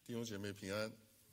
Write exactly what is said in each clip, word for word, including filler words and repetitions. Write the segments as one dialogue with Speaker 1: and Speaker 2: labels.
Speaker 1: 弟兄姐妹平安。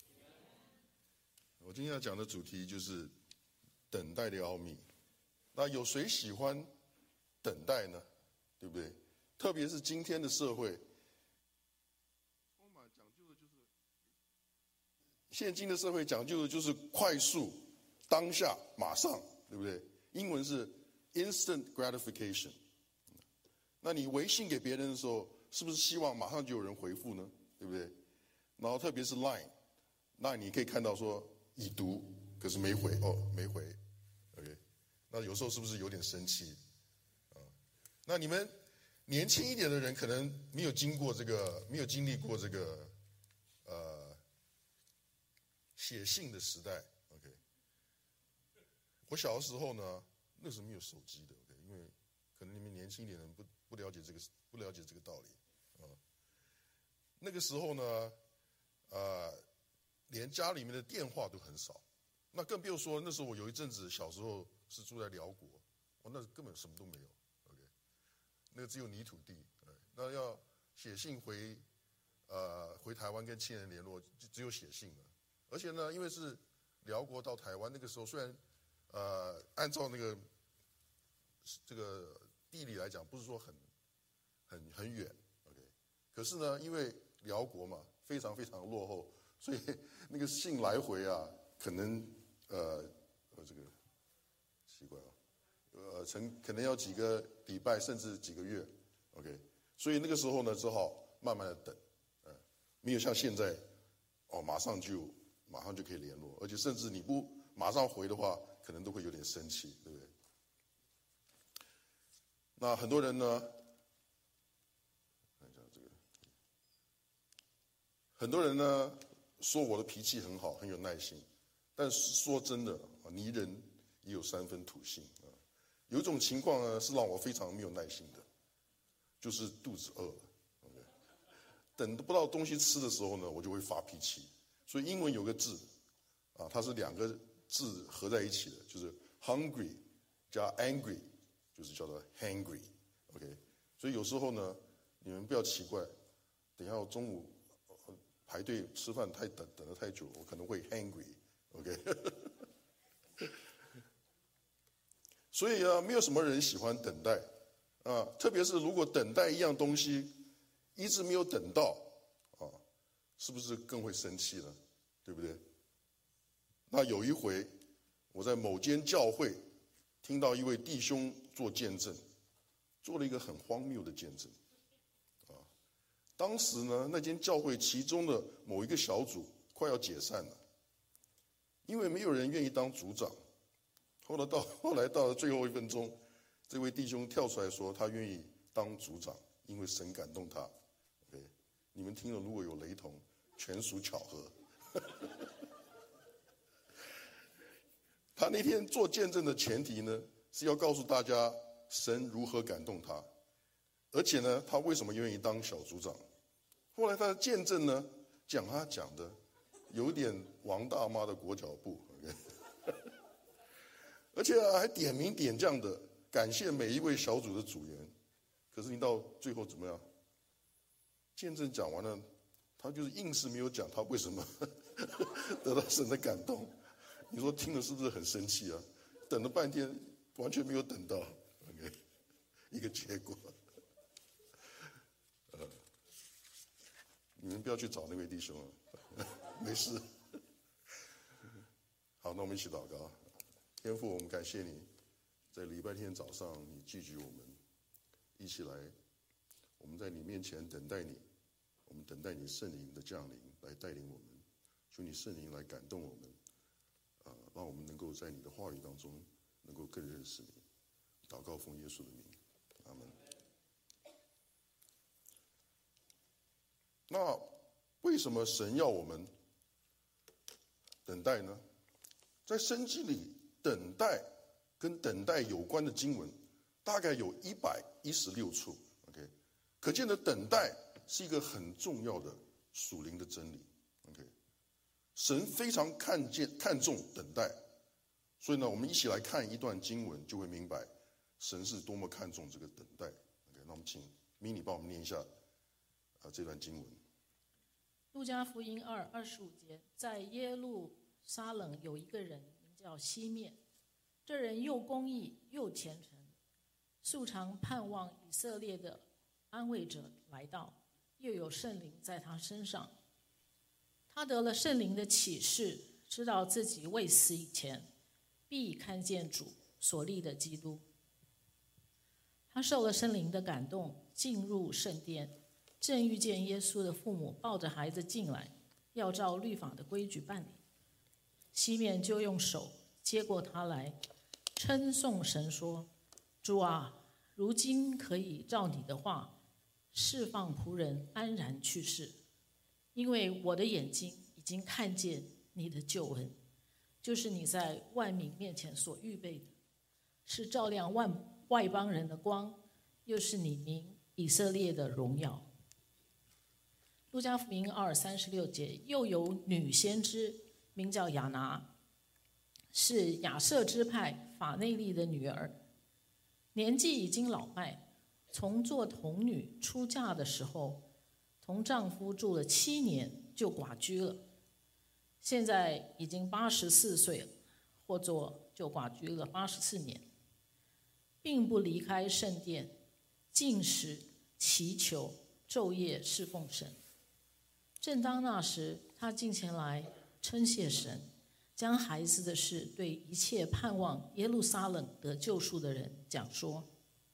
Speaker 1: 我今天要讲的主题就是等待的奥秘。那有谁喜欢等待呢？对不对？特别是今天的社会，充满讲究的就是，现今的社会讲究的就是快速、当下、马上，对不对？英文是 instant gratification。那你微信给别人的时候，是不是希望马上就有人回复呢？对不对？然后特别是 Line， 那你可以看到说已读，可是没回哦，没回 ，OK， 那有时候是不是有点生气啊？那你们年轻一点的人可能没有经过这个，没有经历过这个呃写信的时代 ，OK。我小的时候呢，那时候没有手机的 ，OK， 因为可能你们年轻一点的人不不了解这个不了解这个道理啊。那个时候呢。呃，连家里面的电话都很少，那更不用说那时候我有一阵子小时候是住在辽国，哦，那根本什么都没有 ，OK， 那只有泥土地，那要写信回呃回台湾跟亲人联络，就只有写信了。而且呢，因为是辽国到台湾，那个时候虽然呃按照那个这个地理来讲，不是说很很很远 ，OK， 可是呢，因为辽国嘛。非常非常落后，所以那个信来回啊，可能呃呃这个奇怪啊，呃成可能要几个礼拜甚至几个月 ，OK， 所以那个时候呢，只好慢慢的等，呃，没有像现在哦马上就马上就可以联络，而且甚至你不马上回的话，可能都会有点生气，对不对？那很多人呢。很多人呢说我的脾气很好，很有耐心，但是说真的啊，泥人也有三分土性啊。有一种情况呢是让我非常没有耐心的，就是肚子饿了 ，OK， 等不到东西吃的时候呢，我就会发脾气。所以英文有个字啊，它是两个字合在一起的，就是 hungry 加 angry， 就是叫做 hangry，OK。所以有时候呢，你们不要奇怪，等一下我中午。排队吃饭太等等得太久，我可能会 hungry，OK， 所以啊，没有什么人喜欢等待啊，特别是如果等待一样东西一直没有等到啊，是不是更会生气呢？对不对？那有一回我在某间教会听到一位弟兄做见证，做了一个很荒谬的见证。当时呢，那间教会其中的某一个小组快要解散了，因为没有人愿意当组长。后来到后来到了最后一分钟，这位弟兄跳出来说他愿意当组长，因为神感动他。OK， 你们听了如果有雷同，全属巧合。他那天做见证的前提呢，是要告诉大家神如何感动他，而且呢，他为什么愿意当小组长。后来他的见证呢，讲他讲的有点王大妈的裹脚布， okay？ 而且还点名点将的感谢每一位小组的组员。可是你到最后怎么样？见证讲完了，他就是硬是没有讲他为什么得到神的感动。你说听了是不是很生气啊？等了半天完全没有等到 ，OK， 一个结果。呃你们不要去找那位弟兄了，没事。好，那我们一起祷告。天父，我们感谢你，在礼拜天早上你聚集我们一起来，我们在你面前等待你，我们等待你圣灵的降临来带领我们，求你圣灵来感动我们，啊，让我们能够在你的话语当中能够更认识你。祷告奉耶稣的名，阿门。那为什么神要我们等待呢？在圣经里，等待跟等待有关的经文大概有一百一十六处 ，OK， 可见的等待是一个很重要的属灵的真理 ，OK， 神非常看见看重等待，所以呢，我们一起来看一段经文，就会明白神是多么看重这个等待。OK， 那我们请 Mini 帮我们念一下啊这段经文。
Speaker 2: 路加福音二二十五节，在耶路撒冷有一个人名叫西面，这人又公义又虔诚，素常盼望以色列的安慰者来到，又有圣灵在他身上。他得了圣灵的启示，知道自己未死以前必看见主所立的基督。他受了圣灵的感动，进入圣殿，正遇见耶稣的父母抱着孩子进来，要照律法的规矩办理。西面就用手接过他来，称颂神说：主啊，如今可以照你的话释放仆人安然去世，因为我的眼睛已经看见你的救恩，就是你在万民面前所预备的，是照亮万外邦人的光，又是你民以色列的荣耀。路加福音二三十六节，又有女先知名叫亚拿，是亚设支派法内利的女儿，年纪已经老迈，从做童女出嫁的时候，同丈夫住了七年就寡居了，现在已经八十四岁了，或作就寡居了八十四年，并不离开圣殿，禁食祈求，昼夜侍奉神。正当那时，他进前来称谢神，将孩子的事对一切盼望耶路撒冷得救赎的人讲说。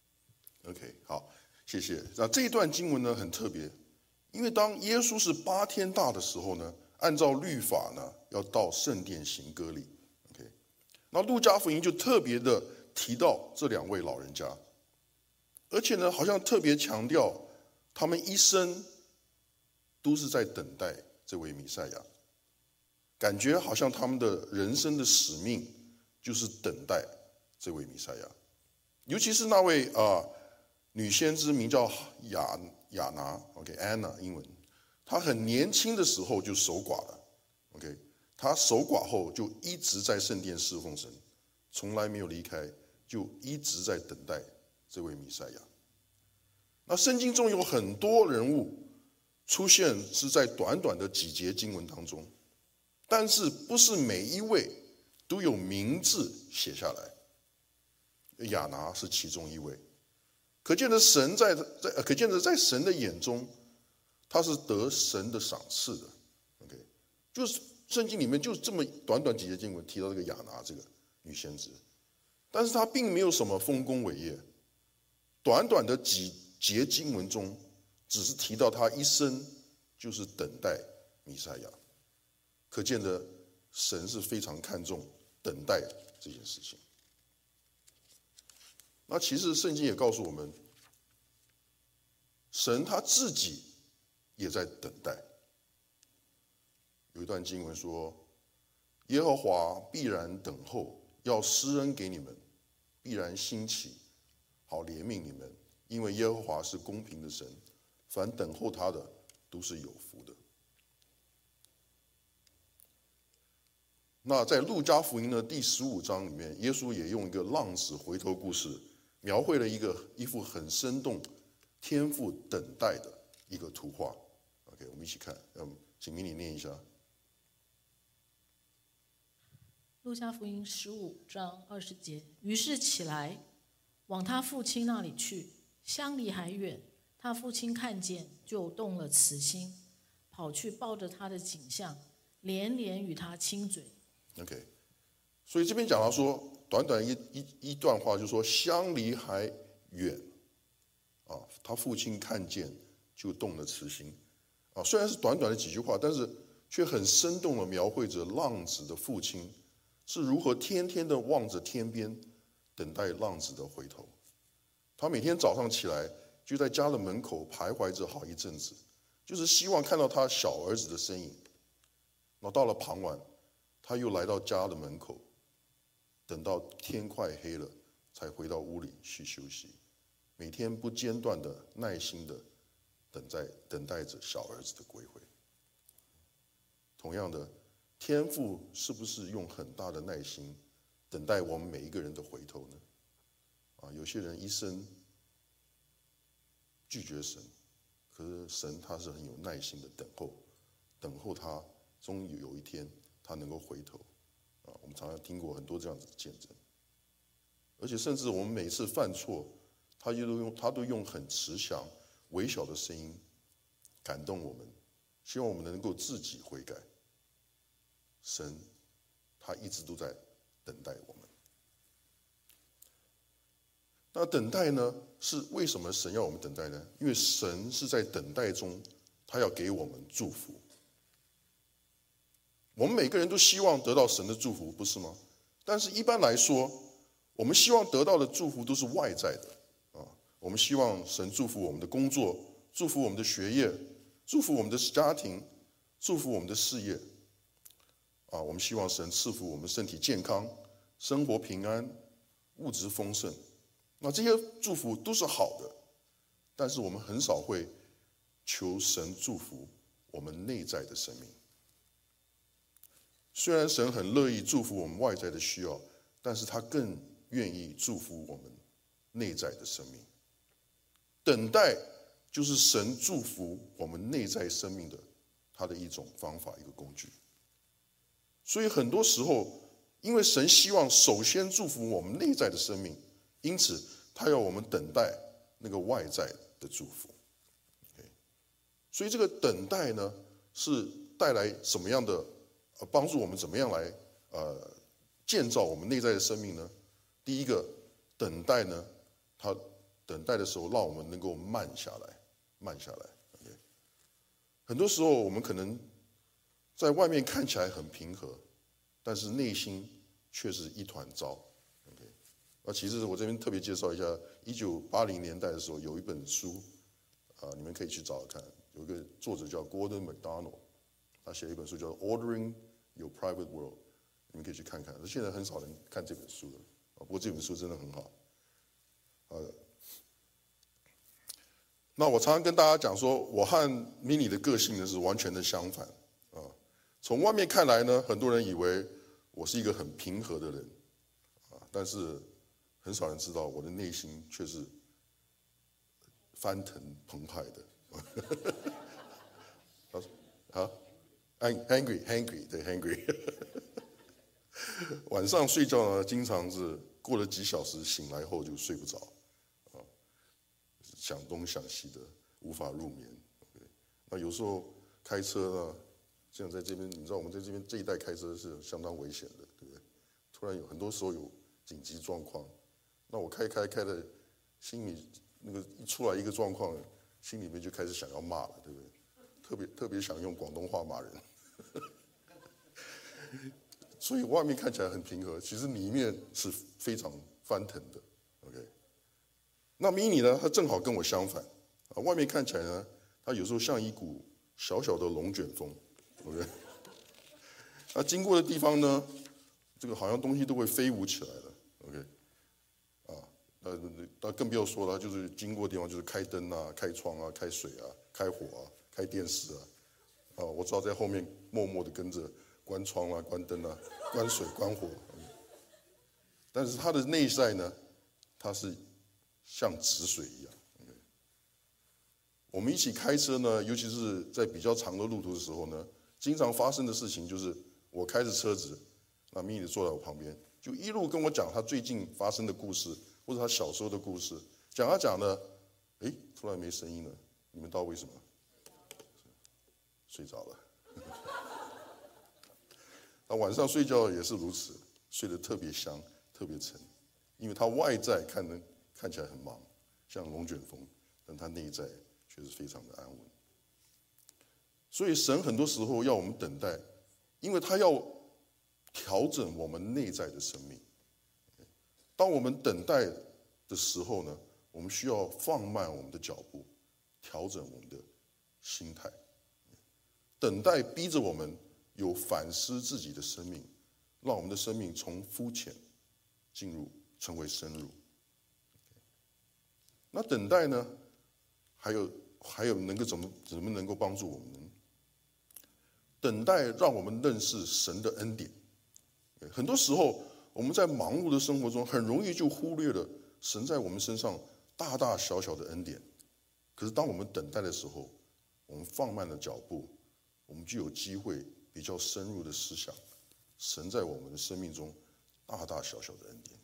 Speaker 1: OK， 好，谢谢。那这一段经文呢很特别，因为当耶稣是八天大的时候呢，按照律法呢要到圣殿行割礼。OK， 那路加福音就特别的提到这两位老人家，而且呢好像特别强调他们一生都是在等待这位弥赛亚，感觉好像他们的人生的使命就是等待这位弥赛亚。尤其是那位啊、呃、女先知名叫亚亚拿 ，OK Anna 英文，她很年轻的时候就守寡了 ，OK， 她守寡后就一直在圣殿侍奉神，从来没有离开，就一直在等待这位弥赛亚。那圣经中有很多人物出现是在短短的几节经文当中，但是不是每一位都有名字写下来。亚拿是其中一位，可见的神在在可见的在神的眼中，他是得神的赏赐的。OK， 就是圣经里面就这么短短几节经文提到这个亚拿这个女先知，但是她并没有什么丰功伟业，短短的几节经文中，只是提到她一生就是等待弥赛亚，可见的神是非常看重等待这件事情。那其实圣经也告诉我们，神他自己也在等待。有一段经文说，耶和华必然等候，要施恩给你们，必然兴起，好怜悯你们，因为耶和华是公平的神，凡等候他的都是有福的。那在路加福音的第十五章里面，耶稣也用一个浪子回头故事，描绘了一个一幅很生动天父等待的一个图画。 OK， 我们一起看，嗯，请明理念一下。
Speaker 2: 路加福音十五章二十节，于是起来往他父亲那里去，相离还远，他父亲看见就动了慈心，跑去抱着他的颈项，连连与他亲嘴。
Speaker 1: OK， 所以这边讲到说，短短一一一段话，就是说相离还远啊，他父亲看见就动了慈心啊。虽然是短短的几句话，但是却很生动地描绘着浪子的父亲是如何天天的望着天边，等待浪子的回头。他每天早上起来就在家的门口徘徊着好一阵子，就是希望看到他小儿子的身影。然后到了傍晚，他又来到家的门口，等到天快黑了，才回到屋里去休息。每天不间断的、耐心的等待等待着小儿子的归回。同样的，天父是不是用很大的耐心等待我们每一个人的回头呢？啊，有些人一生拒绝神，可是神他是很有耐心的等候， 等候他，终有一天他能够回头。啊，我们常常听过很多这样子的见证。而且甚至我们每次犯错，他都用他都用很慈祥、微小的声音感动我们，希望我们能够自己悔改。神他一直都在等待我们。那等待呢，是为什么神要我们等待呢？因为神是在等待中，他要给我们祝福。我们每个人都希望得到神的祝福，不是吗？但是一般来说，我们希望得到的祝福都是外在的啊。我们希望神祝福我们的工作，祝福我们的学业，祝福我们的家庭，祝福我们的事业啊。我们希望神赐福我们身体健康，生活平安，物质丰盛。那这些祝福都是好的，但是我们很少会求神祝福我们内在的生命。虽然神很乐意祝福我们外在的需要，但是他更愿意祝福我们内在的生命。等待就是神祝福我们内在生命的他的一种方法，一个工具。所以很多时候，因为神希望首先祝福我们内在的生命，因此他要我们等待那个外在的祝福。所以这个等待呢，是带来什么样的帮助我们怎么样来呃建造我们内在的生命呢？第一个，等待呢，它等待的时候让我们能够慢下来，慢下来。Okay? 很多时候我们可能在外面看起来很平和，但是内心却是一团糟。Okay? 那其实我这边特别介绍一下，一九八零年代的时候有一本书，啊，你们可以去找看，有一个作者叫 Gordon MacDonald， 他写了一本书叫《Ordering Your Private World》，你们可以去看看。现在很少人看这本书了，不过这本书真的很好。呃，那我常常跟大家讲说，我和 Mini 的个性呢是完全的相反啊。从外面看来呢，很多人以为我是一个很平和的人啊，但是很少人知道我的内心却是翻腾澎湃的。啊 ，angry angry 对 angry。晚上睡觉呢，经常是过了几小时，醒来后就睡不着，啊，想东想西的，无法入眠。那有时候开车呢，像在这边，你知道我们在这边这一带开车是相当危险的，对不对？突然有很多时候有紧急状况，那我开开开的，心里那个一出来一个状况，心里面就开始想要骂了，对不对？特别特别想用广东话骂人。所以外面看起来很平和，其实里面是非常翻腾的。OK， 那 Mini 呢？它正好跟我相反啊。外面看起来呢，它有时候像一股小小的龙卷风。OK， 那经过的地方呢，这个好像东西都会飞舞起来了。OK， 啊，那那更不要说了，就是经过的地方就是开灯啊、开窗啊、开水啊、开火啊、开电视啊。啊，我只好在后面默默的跟着。关窗啊，关灯啊，关水，关火。但是它的内在呢，它是像止水一样。我们一起开车呢，尤其是在比较长的路途的时候呢，经常发生的事情就是，我开着车子，那 Mini 坐在我旁边，就一路跟我讲他最近发生的故事，或者他小时候的故事。讲啊讲呢，哎，突然没声音了，你们知道为什么？睡着了。他晚上睡觉也是如此，睡得特别香，特别沉，因为他外在看呢看起来很忙，像龙卷风，但他内在却是非常的安稳。所以神很多时候要我们等待，因为他要调整我们内在的生命。当我们等待的时候呢，我们需要放慢我们的脚步，调整我们的心态。等待逼着我们有反思自己的生命，让我们的生命从肤浅进入成为深入。那等待呢，还有还有能够怎么怎么能够帮助我们呢？等待让我们认识神的恩典。很多时候我们在忙碌的生活中，很容易就忽略了神在我们身上大大小小的恩典。可是当我们等待的时候，我们放慢了脚步， 我们就有机会比较深入的思想神在我们的生命中大大小小的恩典。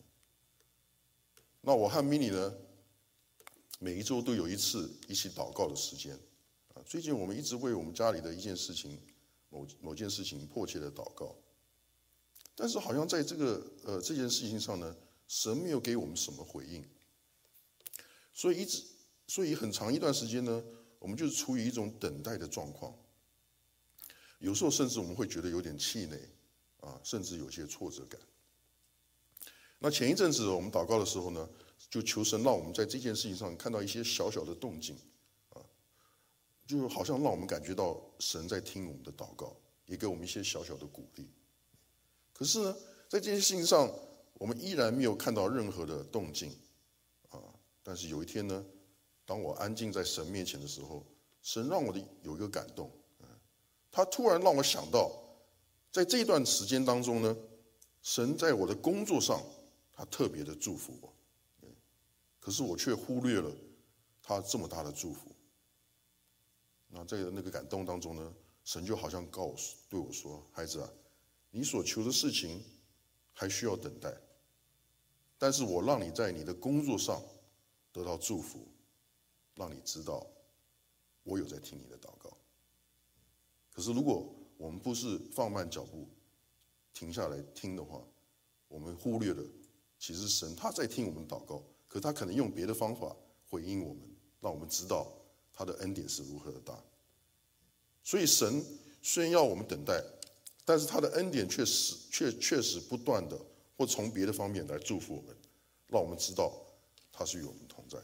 Speaker 1: 那我和 Mini 呢，每一周都有一次一起祷告的时间。啊，最近我们一直为我们家里的一件事情，某某件事情迫切的祷告。但是好像在这个呃这件事情上呢，神没有给我们什么回应。所以一直，所以很长一段时间呢，我们就是处于一种等待的状况。有时候甚至我们会觉得有点气馁，啊，甚至有些挫折感。那前一阵子我们祷告的时候呢，就求神让我们在这件事情上看到一些小小的动静，啊，就好像让我们感觉到神在听我们的祷告，也给我们一些小小的鼓励。可是呢，在这件事情上，我们依然没有看到任何的动静，啊，但是有一天呢，当我安静在神面前的时候，神让我的有一个感动，他突然让我想到，在这段时间当中呢，神在我的工作上，他特别的祝福我，可是我却忽略了他这么大的祝福。那在那个感动当中呢，神就好像告诉对我说：“孩子啊，你所求的事情还需要等待，但是我让你在你的工作上得到祝福，让你知道我有在听你的祷告。可是如果我们不是放慢脚步停下来听的话，我们忽略了其实神他在听我们祷告，可他可能用别的方法回应我们，让我们知道他的恩典是如何的大。所以神虽然要我们等待，但是他的恩典确实确确实不断的或从别的方面来祝福我们，让我们知道他是与我们同在的。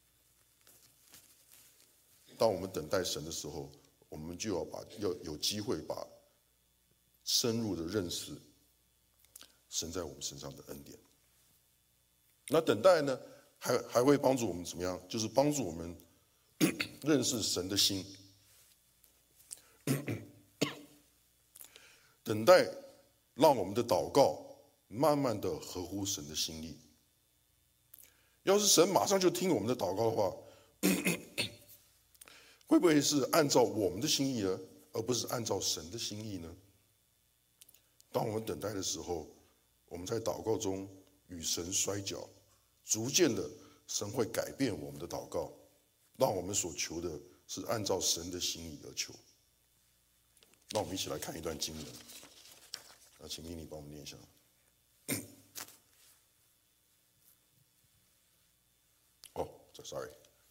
Speaker 1: 当我们等待神的时候，我们就要把要有机会把深入的认识神在我们身上的恩典。那等待呢，还还会帮助我们怎么样？就是帮助我们认识神的心。等待让我们的祷告慢慢的合乎神的心意。要是神马上就听我们的祷告的话，会不会是按照我们的心意呢，而不是按照神的心意呢？当我们等待的时候，我们在祷告中与神摔跤，逐渐的神会改变我们的祷告，让我们所求的是按照神的心意而求。那我们一起来看一段经文，那请妮妮帮我们念一下。哦 ，sorry。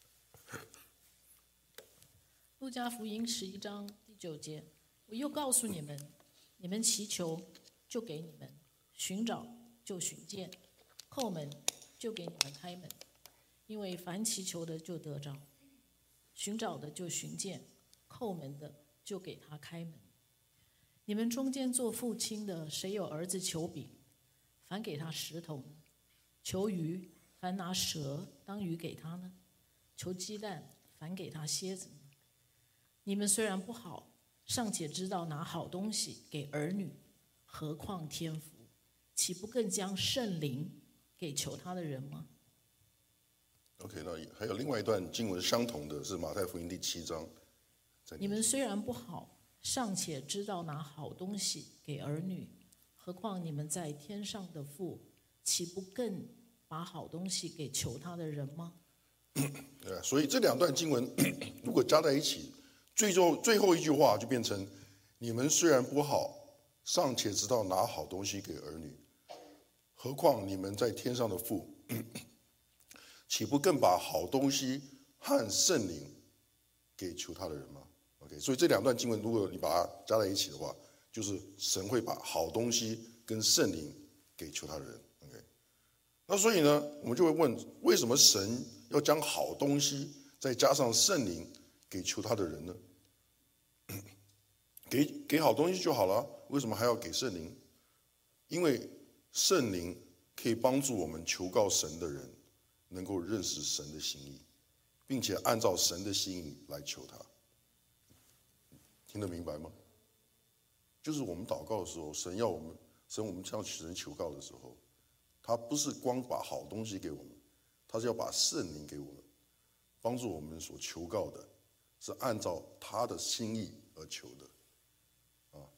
Speaker 2: 路加福音十一章第九节，我又告诉你们，你们祈求，就给你们；寻找，就寻见；叩门，就给你们开门。因为凡祈求的，就得着；寻找的，就寻见；叩门的，就给他开门。你们中间做父亲的，谁有儿子求饼，反给他石头呢？求鱼，反拿蛇当鱼给他呢？求鸡蛋，反给他蝎子呢？你们虽然不好，尚且知道拿好东西给儿女，何况天父，岂不更将圣灵给求他的人吗？
Speaker 1: OK， 那还有另外一段经文相同的是马太福音第七章。
Speaker 2: 你们虽然不好，尚且知道拿好东西给儿女，何况你们在天上的父，岂不更把好东西给求他的人吗？
Speaker 1: 对，所以这两段经文如果加在一起，最后最后一句话就变成：你们虽然不好，尚且知道拿好东西给儿女，何况你们在天上的父，岂不更把好东西和圣灵给求他的人吗 ？OK， 所以这两段经文，如果你把它加在一起的话，就是神会把好东西跟圣灵给求他的人。OK， 那所以呢，我们就会问：为什么神要将好东西再加上圣灵给求他的人呢？给给好东西就好了，为什么还要给圣灵？因为圣灵可以帮助我们求告神的人能够认识神的心意，并且按照神的心意来求他。听得明白吗？就是我们祷告的时候，神要我们，神我们向神求告的时候，他不是光把好东西给我们，他是要把圣灵给我们，帮助我们所求告的是按照他的心意而求的，啊。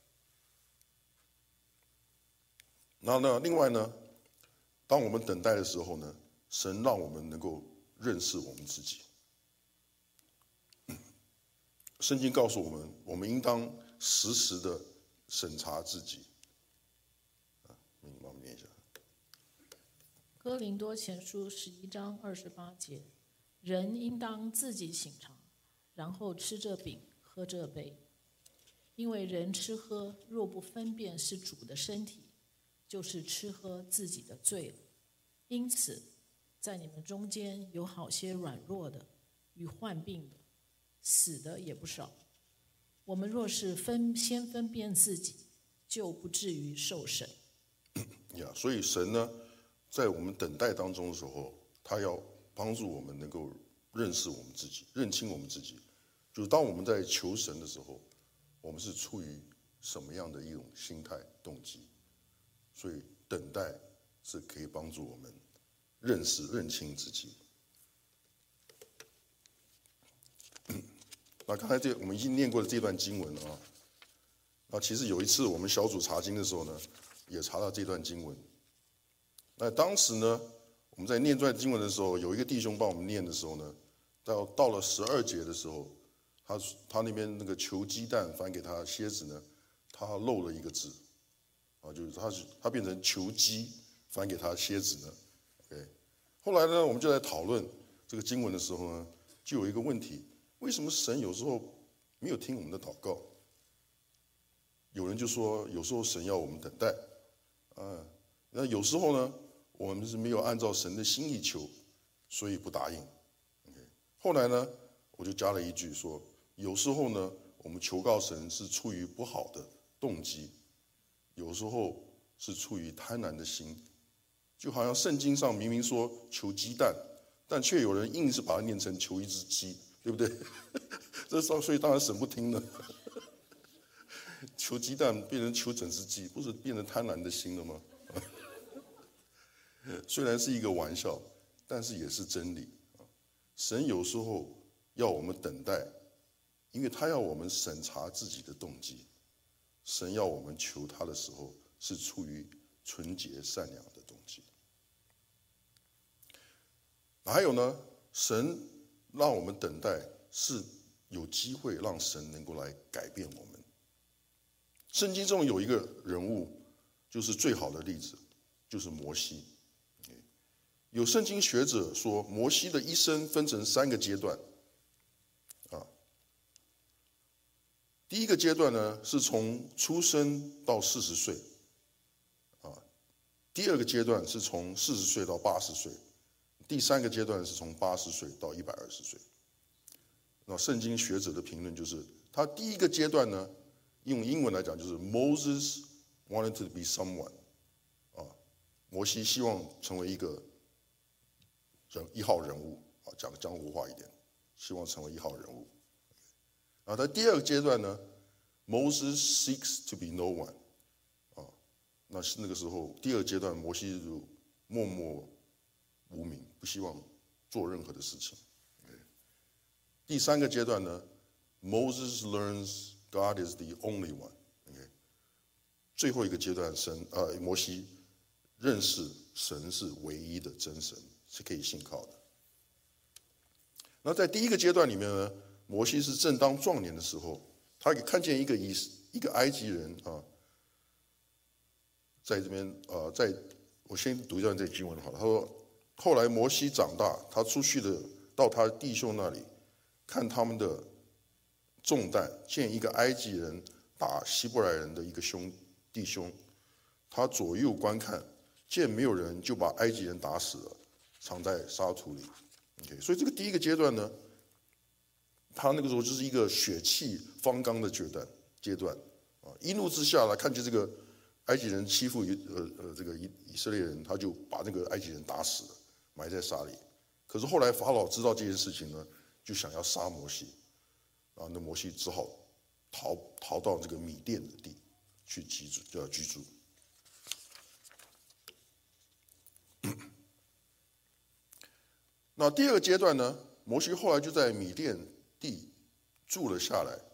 Speaker 1: 那那另外呢，当我们等待的时候呢，神让我们能够认识我们自己。圣经告诉我们，我们应当时时的审查自己。啊，你帮我念一下。
Speaker 2: 哥林多前书十一章二十八节，人应当自己省察，然后吃这饼，喝这杯。因为人吃喝若不分辨是主的身体，就是吃喝自己的罪了。因此，在你们中间有好些软弱的与患病的，死的也不少。我们若是分先分辨自己，就不至于受审。
Speaker 1: 呀，所以神呢，在我们等待当中的时候，他要帮助我们能够认识我们自己，认清我们自己。就是当我们在求神的时候，我们是出于什么样的一种心态、动机？所以等待是可以帮助我们认识、认清自己。那刚才这我们已经念过了这段经文了啊。那其实有一次我们小组查经的时候呢，也查到这段经文。那当时呢，我们在念这段经文的时候，有一个弟兄帮我们念的时候呢，到到了十二节的时候，他他那边那个求鸡蛋反给他蝎子呢，他漏了一个字，啊，就是他是他变成求鸡反给他蝎子呢。OK， 后来呢，我们就在讨论这个经文的时候呢，就有一个问题：为什么神有时候没有听我们的祷告？有人就说，有时候神要我们等待，啊，那有时候呢，我们是没有按照神的心意求，所以不答应。OK， 后来呢，我就加了一句说，有时候呢，我们求告神是出于不好的动机，有时候是出于贪婪的心，就好像圣经上明明说求鸡蛋，但却有人硬是把它念成求一只鸡，对不对？这所以当然神不听了。求鸡蛋变成求整只鸡，不是变成贪婪的心了吗？虽然是一个玩笑，但是也是真理。神有时候要我们等待，因为他要我们审查自己的动机。神要我们求他的时候，是出于纯洁善良的动机。还有呢，神让我们等待，是有机会让神能够来改变我们。圣经中有一个人物，就是最好的例子，就是摩西。有圣经学者说，摩西的一生分成三个阶段。啊，第一个阶段呢，是从出生到四十岁。啊，第二个阶段是从四十岁到八十岁，第三个阶段是从八十岁到一百二十岁。那圣经学者的评论就是，他第一个阶段呢，用英文来讲就是 Moses wanted to be someone， 啊，摩西希望成为一个人一号人物，啊，讲江湖话一点，希望成为一号人物。啊，在第二个阶段呢 ，Moses seeks to be no one， 啊，那是那个时候第二阶段摩西就默默无名，不希望做任何的事情。第三个阶段呢 ，Moses learns God is the only one。Okay， 最后一个阶段，神呃摩西认识神是唯一的真神，是可以信靠的。那在第一个阶段里面呢，摩西是正当壮年的时候，他看见一个以一个埃及人啊，在这边啊，在我先读一段这经文好了。他说，后来摩西长大，他出去的到他弟兄那里，看他们的重担，见一个埃及人打希伯来人的一个兄弟兄，他左右观看，见没有人，就把埃及人打死了，藏在沙土里。Okay， 所以这个第一个阶段呢，他那个时候就是一个血气方刚的阶段阶段啊，一怒之下来看见这个埃及人欺负呃呃这个以以色列人，他就把那个埃及人打死了，埋在沙里。可是后来法老知道这件事情呢，就想要杀摩西，啊，那摩西只好逃逃到这个米甸的地去居住，呃居住。那第二个阶段呢，摩西后来就在米甸地住了下来，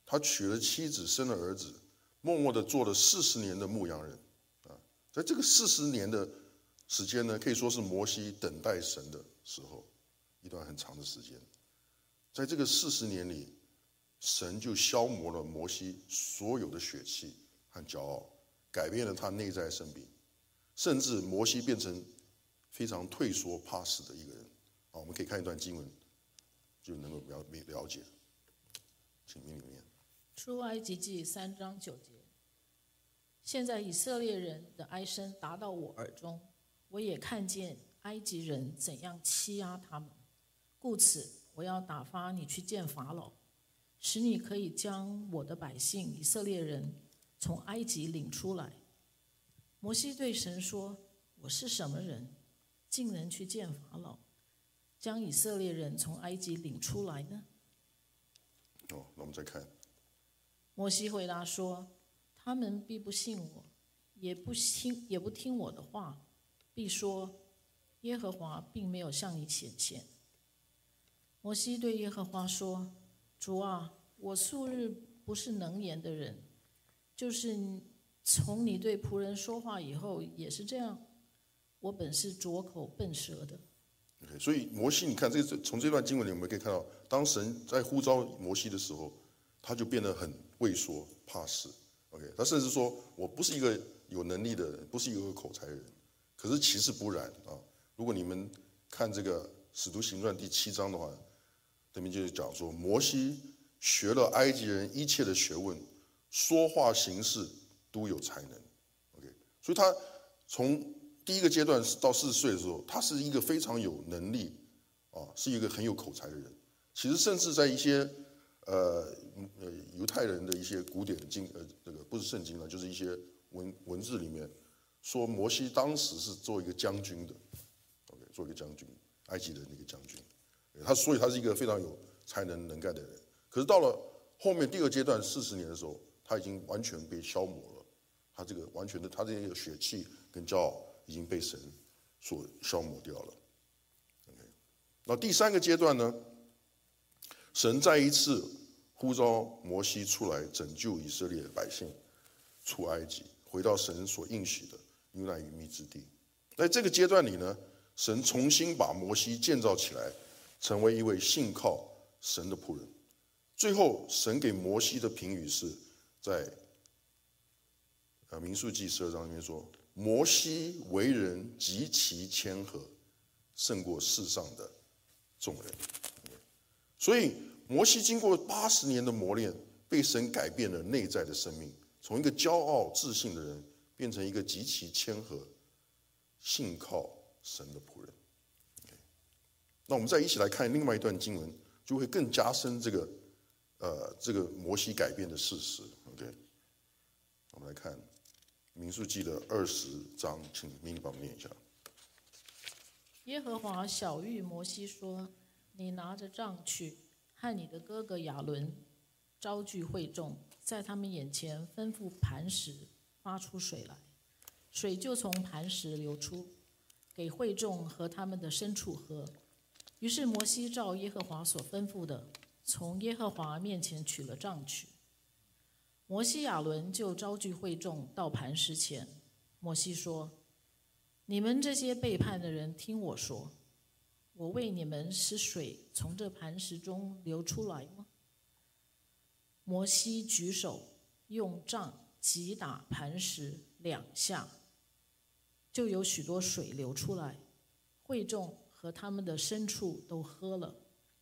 Speaker 1: 他娶了妻子，生了儿子，默默的做了四十年的牧羊人啊。在这个四十年的时间呢，可以说是摩西等待神的时候，一段很长的时间。在这个四十年里，神就消磨了摩西所有的血气和骄傲，改变了他内在生命，甚至摩西变成非常退缩怕死的一个人啊。我们可以看一段经文，就能够了了解。请明里面。
Speaker 2: 出埃及记三章九节。现在以色列人的哀声达到我耳中，我也看见埃及人怎样欺压他们，故此我要打发你去见法老，使你可以将我的百姓以色列人从埃及领出来。摩西对神说：我是什么人，竟能去见法老，将以色列人从埃及领出来呢？
Speaker 1: 哦，那我们再看。
Speaker 2: 摩西回答说：他们必不信我，也不听也不听我的话，必说耶和华并没有向你显现。摩西对耶和华说：主啊，我素日不是能言的人，就是从你对仆人说话以后也是这样，我本是拙口笨舌的。
Speaker 1: Okay, 所以摩西，你看这从这段经文里，我们可以看到，当神在呼召摩西的时候，他就变得很畏缩怕事。OK， 他甚至说：我不是一个有能力的人，不是一个有口才的人。可是其实不然啊！如果你们看这个《使徒行传》第七章的话，这边就是讲说，摩西学了埃及人一切的学问，说话行事都有才能。OK， 所以他从第一个阶段到四十岁的时候，他是一个非常有能力啊，是一个很有口才的人。其实甚至在一些呃呃犹太人的一些古典经呃这个不是圣经了，就是一些文文字里面说，摩西当时是做一个将军的 ，OK， 做一个将军，埃及人的一个将军。他所以他是一个非常有才能能干的人。可是到了后面第二阶段四十年的时候，他已经完全被消磨了，他这个完全的他这个血气跟骄傲已经被神所消磨掉了。OK， 那第三个阶段呢？神再一次呼召摩西出来拯救以色列百姓出埃及，回到神所应许的牛奶与蜜之地。在这个阶段里呢，神重新把摩西建造起来，成为一位信靠神的仆人。最后，神给摩西的评语是在呃民数记十二章里面说：摩西为人极其谦和，胜过世上的众人。所以摩西经过八十年的磨练，被神改变了内在的生命，从一个骄傲自信的人变成一个极其谦和信靠神的仆人。那我们再一起来看另外一段经文，就会更加深这个呃这个摩西改变的事实。OK， 我们来看民数记的二十章，请明理帮我们念一下。
Speaker 2: 耶和华晓谕摩西说：你拿着杖去，和你的哥哥亚伦招聚会众，在他们眼前吩咐磐石发出水来，水就从磐石流出，给会众和他们的牲畜喝。于是摩西照耶和华所吩咐的，从耶和华面前取了杖去。摩西亚伦就招聚会众到磐石前。摩西说：你们这些背叛的人，听我说，我为你们使水从这磐石中流出来吗？摩西举手用杖击打磐石两下，就有许多水流出来，会众和他们的牲畜都喝了。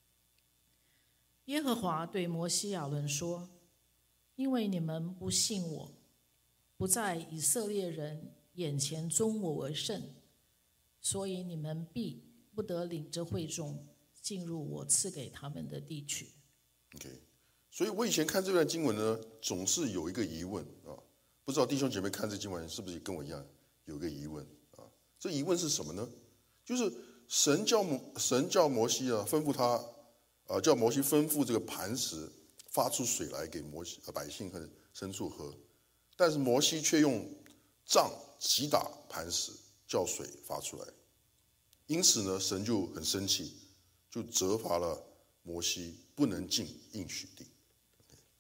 Speaker 2: 耶和华对摩西亚伦说：因为你们不信我，不在以色列人眼前尊我为圣，所以你们必不得领着会众进入我赐给他们的地区。
Speaker 1: OK， 所以我以前看这段经文呢，总是有一个疑问啊，不知道弟兄姐妹看这经文是不是跟我一样有一个疑问啊？这疑问是什么呢？就是神叫神叫摩西啊，吩咐他啊，叫摩西吩咐这个磐石发出水来给摩西百姓和牲畜喝，但是摩西却用杖击打磐石，叫水发出来。因此呢，神就很生气，就责罚了摩西不能进应许地。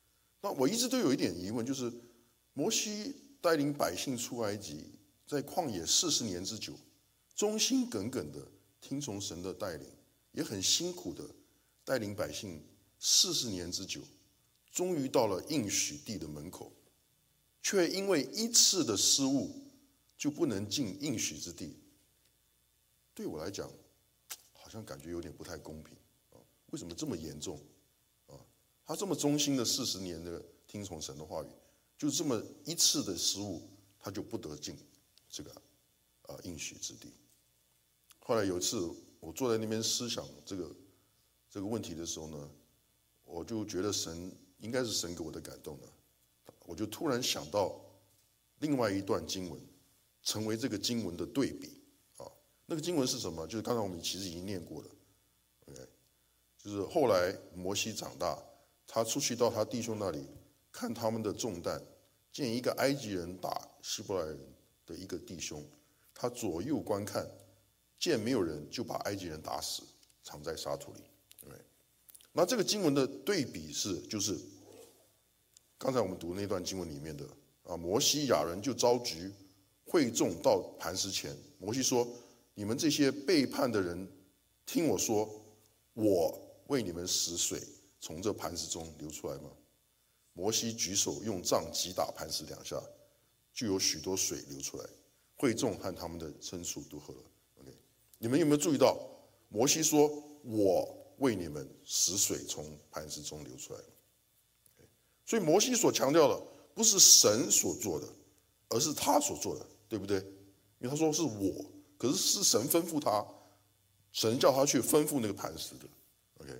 Speaker 1: 那我一直都有一点疑问，就是摩西带领百姓出埃及，在旷野四十年之久，忠心耿耿的听从神的带领，也很辛苦的带领百姓四十年之久，终于到了应许地的门口，却因为一次的失误就不能进应许之地。对我来讲，好像感觉有点不太公平啊！为什么这么严重啊？他这么忠心的四十年的听从神的话语，就这么一次的失误，他就不得进这个啊应许之地。后来有一次，我坐在那边思想这个这个问题的时候呢，我就觉得神应该是神给我的感动的，我就突然想到另外一段经文，成为这个经文的对比啊。那个经文是什么？就是刚才我们其实已经念过了 ，OK， 就是后来摩西长大，他出去到他弟兄那里看他们的重担，见一个埃及人打希伯来人的一个弟兄，他左右观看，见没有人，就把埃及人打死，藏在沙土里。对，那这个经文的对比是，就是刚才我们读那段经文里面的啊，摩西亚人就召集会众到磐石前，摩西说：“你们这些背叛的人，听我说，我为你们使水从这磐石中流出来吗？”摩西举手用杖击打磐石两下，就有许多水流出来，会众和他们的牲畜都喝了。OK， 你们有没有注意到，摩西说：“我为你们使水从磐石中流出来。” Okay， 所以摩西所强调的不是神所做的，而是他所做的，对不对？因为他说是我，可是是神吩咐他，神叫他去吩咐那个磐石的。OK，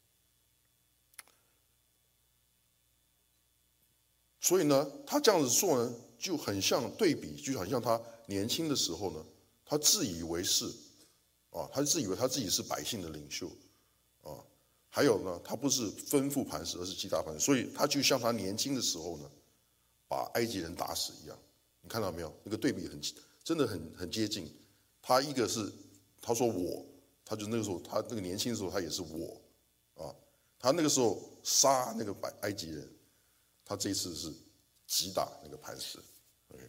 Speaker 1: 所以呢，他这样子做呢，就很像对比，就很像他年轻的时候呢，他自以为是啊，他自以为他自己是百姓的领袖啊。还有呢，他不是吩咐磐石，而是击打磐石，所以他就像他年轻的时候呢，把埃及人打死一样。你看到没有？那个对比很，真的很很接近。他一个是他说我，他就那个时候他那个年轻的时候他也是我啊，他那个时候杀那个埃及人，他这一次是击打那个磐石。OK，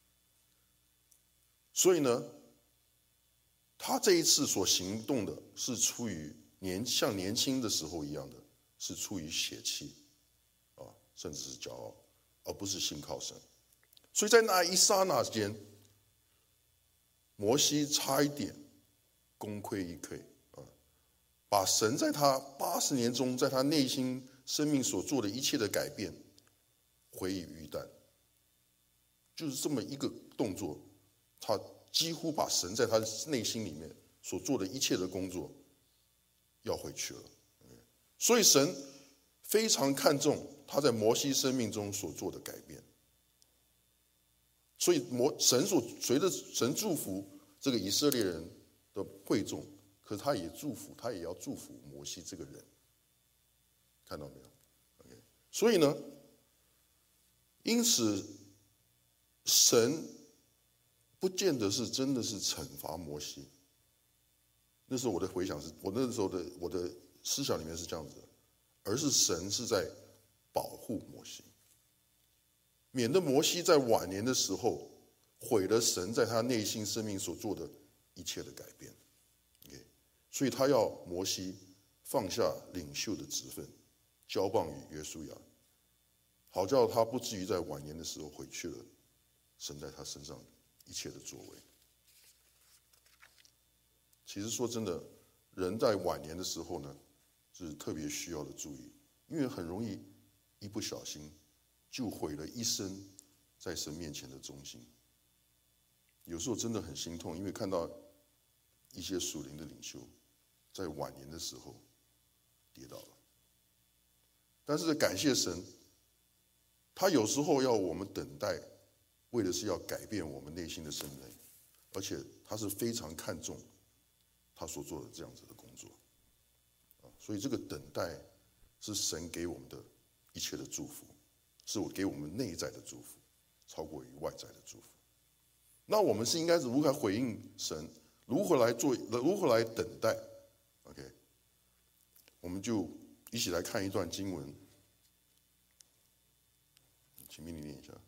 Speaker 1: 所以呢，他这一次所行动的是出于年像年轻的时候一样的，是出于血气啊，甚至是骄傲，而不是信靠神。所以在那一刹那间，摩西差一点功亏一篑啊，把神在他八十年中在他内心生命所做的一切的改变毁以余旦。就是这么一个动作，他几乎把神在他内心里面所做的一切的工作要回去了。所以神非常看重他在摩西生命中所做的改变。所以摩神所随着神祝福这个以色列人的会众，可是他也祝福，他也要祝福摩西这个人，看到没有 ？OK， 所以呢，因此神不见得是真的是惩罚摩西。那时候我的回想是，我那时候的我的思想里面是这样子的，而是神是在保护摩西。免得摩西在晚年的时候毁了神在他内心生命所做的一切的改变。Okay， 所以他要摩西放下领袖的职分，交棒于约书亚，好叫他不至于在晚年的时候毁去了神在他身上一切的作为。其实说真的，人在晚年的时候呢，是特别需要的注意，因为很容易一不小心就毁了一生在神面前的忠心。有时候真的很心痛，因为看到一些属灵的领袖在晚年的时候跌倒了。但是感谢神，他有时候要我们等待，为的是要改变我们内心的生命，而且他是非常看重他所做的这样子的工作。所以这个等待是神给我们的一切的祝福，是我给我们内在的祝福，超过于外在的祝福。那我们是应该如何回应神？如何来做？如何来等待 ？OK， 我们就一起来看一段经文， 请命你念一下。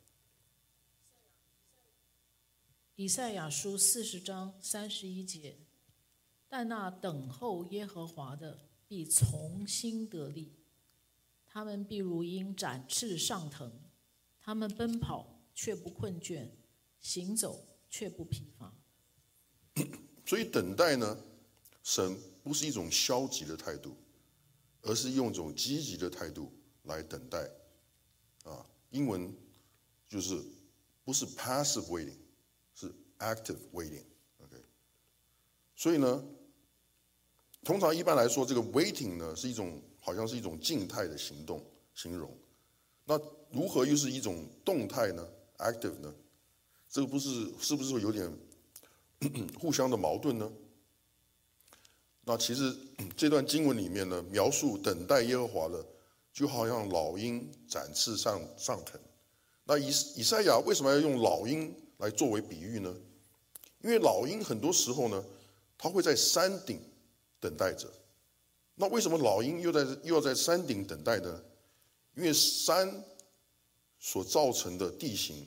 Speaker 2: 以赛亚书四十章三十一节，但那等候耶和华的必从心得力，他们必如鹰展翅上腾，他们奔跑却不困倦，行走却不疲乏。
Speaker 1: 所以等待呢，神不是一种消极的态度，而是用一种积极的态度来等待。啊，英文就是不是 passive waiting， 是 active waiting。OK， 所以呢，通常一般来说，这个 waiting 呢是一种好像是一种静态的行动形容。那如何又是一种动态呢 ？active 呢？这个不是是不是有点互相的矛盾呢？那其实这段经文里面呢，描述等待耶和华的，就好像老鹰展翅上上腾。那以以赛亚为什么要用老鹰来作为比喻呢？因为老鹰很多时候呢，它会在山顶等待着。那为什么老鹰又在又要在山顶等待呢？因为山所造成的地形，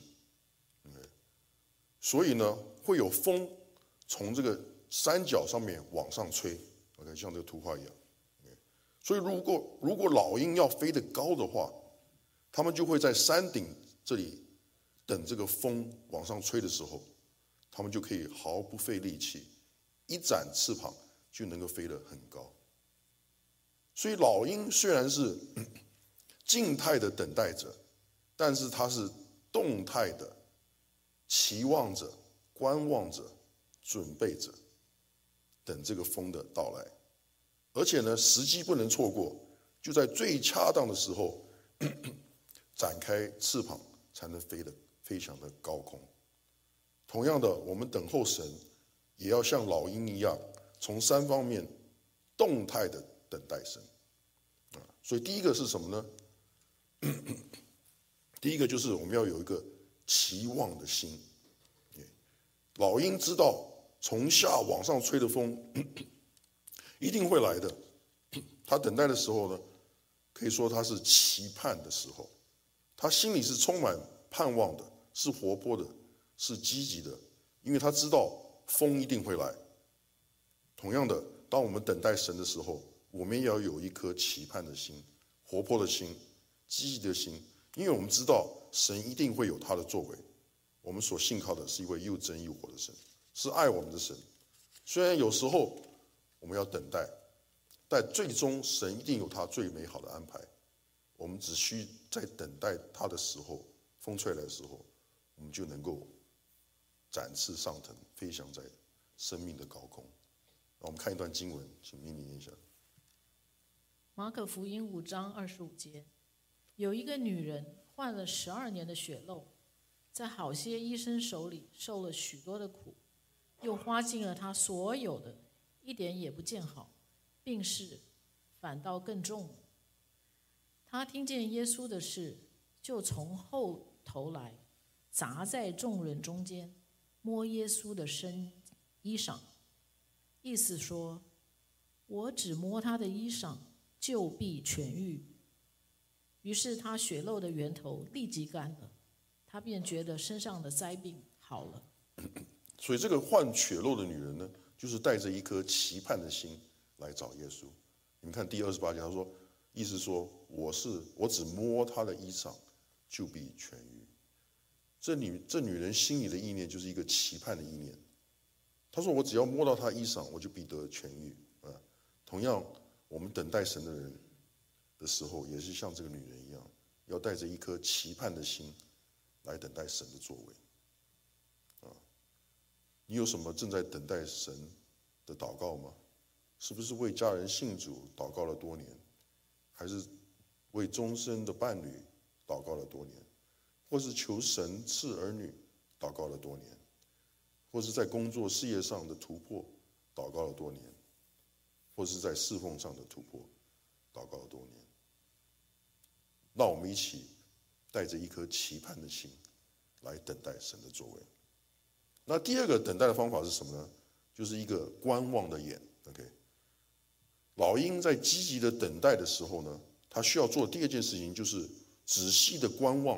Speaker 1: 所以呢会有风从这个山脚上面往上吹。OK， 像这个图画一样。所以如果如果老鹰要飞得高的话，他们就会在山顶这里等这个风往上吹的时候，他们就可以毫不费力气，一展翅膀就能够飞得很高。所以老鹰虽然是静态的等待着，但是它是动态的期望着、观望着、准备着，等这个风的到来。而且呢，时机不能错过，就在最恰当的时候展开翅膀，才能飞得飞翔的高空。同样的，我们等候神，也要像老鹰一样，从三方面动态的等待神。所以第一个是什么呢？第一个就是我们要有一个期望的心。老鹰知道从下往上吹的风一定会来的，他等待的时候呢，可以说他是期盼的时候，他心里是充满盼望的，是活泼的，是积极的，因为他知道风一定会来。同样的，当我们等待神的时候，我们也要有一颗期盼的心，活泼的心，积极的心，因为我们知道神一定会有他的作为。我们所信靠的是一位又真又活的神，是爱我们的神。虽然有时候我们要等待，但最终神一定有他最美好的安排。我们只需在等待他的时候，风吹来的时候，我们就能够展翅上腾，飞翔在生命的高空。那我们看一段经文，请命你念一下。
Speaker 2: 马可福音五章二十五节，有一个女人患了十二年的血漏，在好些医生手里受了许多的苦，又花尽了她所有的，一点也不见好，病势反倒更重了。她听见耶稣的事，就从后头来，砸在众人中间，摸耶稣的身衣裳，意思说，我只摸他的衣裳，就必痊愈。于是他血漏的源头立即干了，他便觉得身上的灾病好了。
Speaker 1: 所以这个患血漏的女人呢，就是带着一颗期盼的心来找耶稣。你们看第二十八节，他说，意思说，我是我只摸他的衣裳，就必痊愈。这女这女人心里的意念就是一个期盼的意念。她说，我只要摸到他衣裳，我就必得痊愈。啊，同样，我们等待神的人的时候，也是像这个女人一样，要带着一颗期盼的心来等待神的作为。啊，你有什么正在等待神的祷告吗？是不是为家人信主祷告了多年，还是为终身的伴侣祷告了多年，或是求神赐儿女祷告了多年，或是在工作事业上的突破祷告了多年，或是在侍奉上的突破祷告了多年？让我们一起带着一颗期盼的心来等待神的作为。那第二个等待的方法是什么呢？就是一个观望的眼。 OK， 老鹰在积极的等待的时候呢，他需要做的第二件事情就是仔细的观望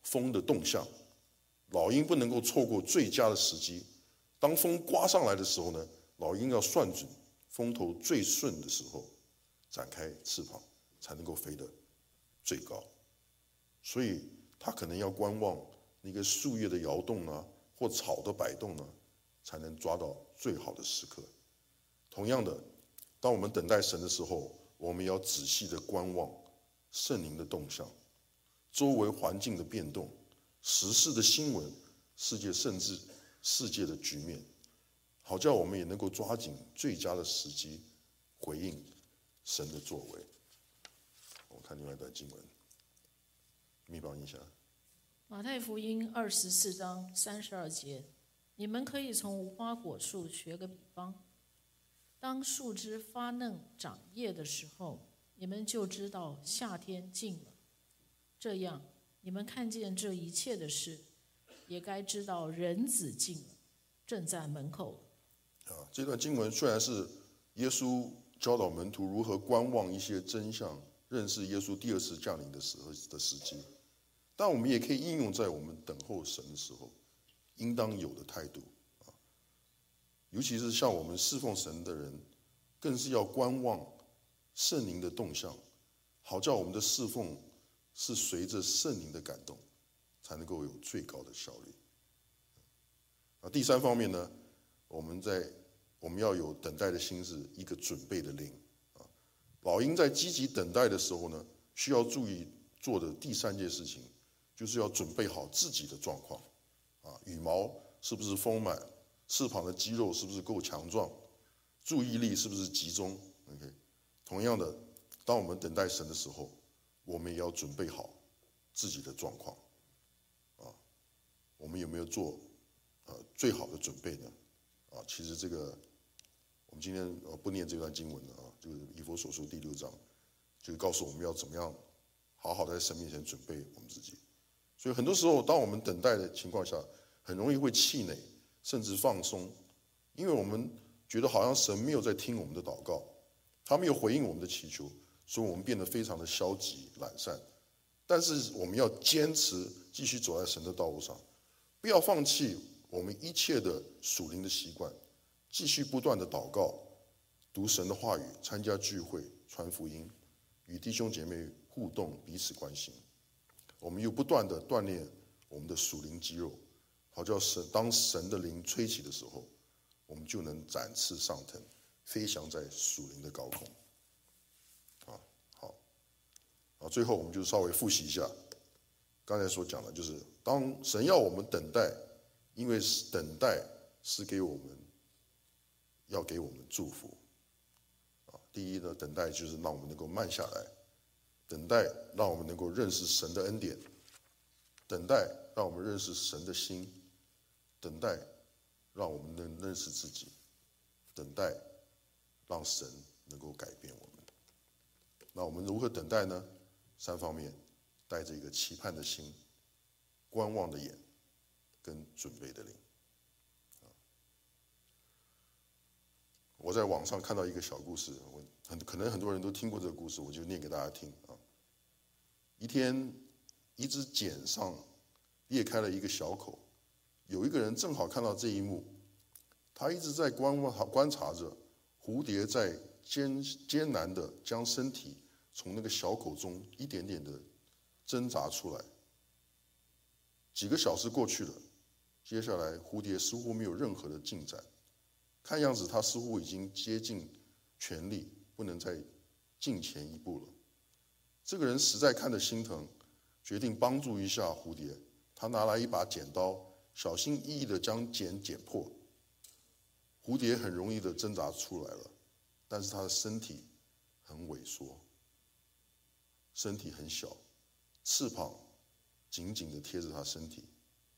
Speaker 1: 风的动向，老鹰不能够错过最佳的时机。当风刮上来的时候呢，老鹰要算准风头最顺的时候，展开翅膀，才能够飞得最高。所以它可能要观望那个树叶的摇动啊，或草的摆动啊，才能抓到最好的时刻。同样的，当我们等待神的时候，我们也要仔细的观望圣灵的动向，周围环境的变动，时事的新闻，世界甚至世界的局面，好叫我们也能够抓紧最佳的时机回应神的作为。我们看另外一段经文，密报一下。
Speaker 2: 马太福音二十四章三十二节，你们可以从无花果树学个比方，当树枝发嫩长叶的时候，你们就知道夏天近了。这样，你们看见这一切的事，也该知道人子近了，正在门口了。
Speaker 1: 啊，这段经文虽然是耶稣教导门徒如何观望一些真相，认识耶稣第二次降临的时候的时机，但我们也可以应用在我们等候神的时候应当有的态度啊。尤其是像我们侍奉神的人，更是要观望圣灵的动向，好叫我们的侍奉是随着圣灵的感动，才能够有最高的效率。啊，第三方面呢，我们在我们要有等待的心，是一个准备的灵啊。老鹰在积极等待的时候呢，需要注意做的第三件事情，就是要准备好自己的状况啊，羽毛是不是丰满，翅膀的肌肉是不是够强壮，注意力是不是集中。OK， 同样的，当我们等待神的时候，我们也要准备好自己的状况啊。我们有没有做呃最好的准备呢？啊，其实这个我们今天呃不念这段经文了啊，就是以弗所书第六章，就告诉我们要怎么样好好的在神面前准备我们自己。所以很多时候，当我们等待的情况下，很容易会气馁，甚至放松，因为我们觉得好像神没有在听我们的祷告，他没有回应我们的祈求，所以我们变得非常的消极懒散。但是我们要坚持继续走在神的道路上，不要放弃我们一切的属灵的习惯，继续不断的祷告，读神的话语，参加聚会，传福音，与弟兄姐妹互动，彼此关心。我们又不断的锻炼我们的属灵肌肉，好叫神当神的灵吹起的时候，我们就能展翅上腾，飞翔在属灵的高空。啊，好，啊，最后我们就稍微复习一下刚才所讲的，就是当神要我们等待，因为等待是给我们要给我们祝福。啊，第一呢，等待就是让我们能够慢下来，等待让我们能够认识神的恩典，等待让我们认识神的心，等待让我们能认识自己，等待让神能够改变我们。那我们如何等待呢？三方面，带着一个期盼的心，观望的眼，跟准备的灵。我在网上看到一个小故事，我很可能很多人都听过这个故事，我就念给大家听啊。一天，一只茧上裂开了一个小口，有一个人正好看到这一幕，他一直在观望观察着蝴蝶在艰艰难的将身体从那个小口中一点点的挣扎出来。几个小时过去了，接下来蝴蝶似乎没有任何的进展，看样子它似乎已经接近全力，不能再进前一步了。这个人实在看得心疼，决定帮助一下蝴蝶。他拿来一把剪刀，小心翼翼地将茧剪破。蝴蝶很容易地挣扎出来了，但是它的身体很萎缩，身体很小，翅膀紧紧地贴着它身体。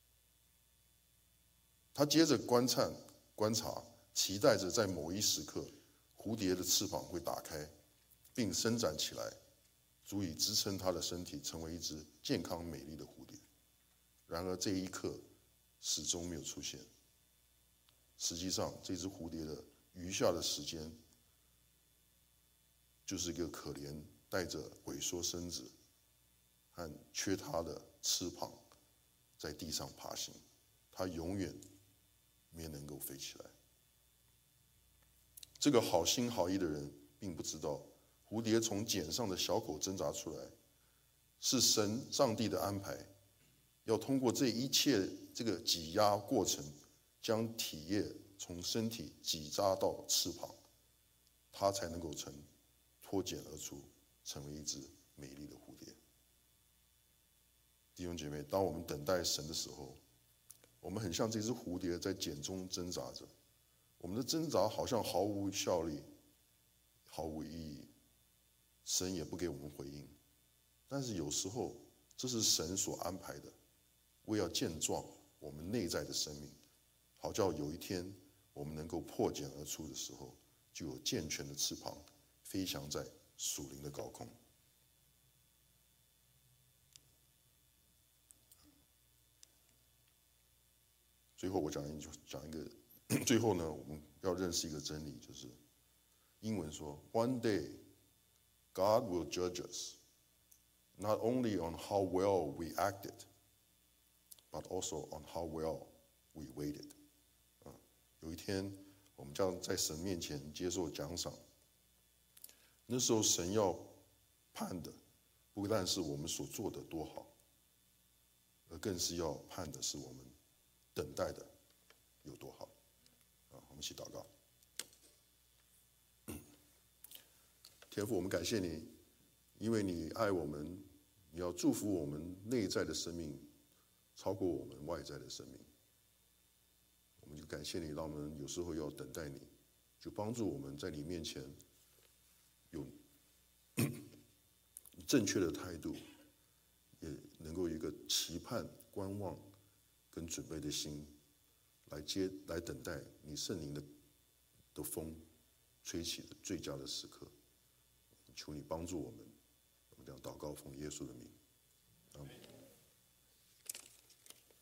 Speaker 1: 他接着观察观察，期待着在某一时刻，蝴蝶的翅膀会打开，并伸展起来，足以支撑它的身体成为一只健康美丽的蝴蝶。然而这一刻始终没有出现。实际上，这只蝴蝶的余下的时间，就是一个可怜带着萎缩身子和缺它的翅膀在地上爬行，它永远没能够飞起来。这个好心好意的人并不知道，蝴蝶从茧上的小口挣扎出来，是神上帝的安排，要通过这一切这个挤压过程，将体液从身体挤扎到翅膀，它才能够成脱茧而出，成为一只美丽的蝴蝶。弟兄姐妹，当我们等待神的时候，我们很像这只蝴蝶在茧中挣扎着，我们的挣扎好像毫无效力，毫无意义，神也不给我们回应。但是有时候这是神所安排的，为要健壮我们内在的生命，好叫有一天我们能够破茧而出的时候，就有健全的翅膀，飞翔在属灵的高空。最后我讲一讲一个，最后呢，我们要认识一个真理，就是英文说 ，One day God will judge us, not only on how well we acted, but also on how well we waited. 啊，有一天我们将在神面前接受奖赏。那时候神要判的，不但是我们所做的多好，而更是要判的是我们等待的有多好。啊，我们一起祷告。天父，我们感谢你，因为你爱我们，你要祝福我们内在的生命，超过我们外在的生命。我们就感谢你，让我们有时候要等待你，就帮助我们在你面前有正确的态度，也能够有一个期盼、观望跟准备的心，来接来等待你圣灵的的风吹起的最佳的时刻。求你帮助我们，我们这样祷告，奉耶稣的名。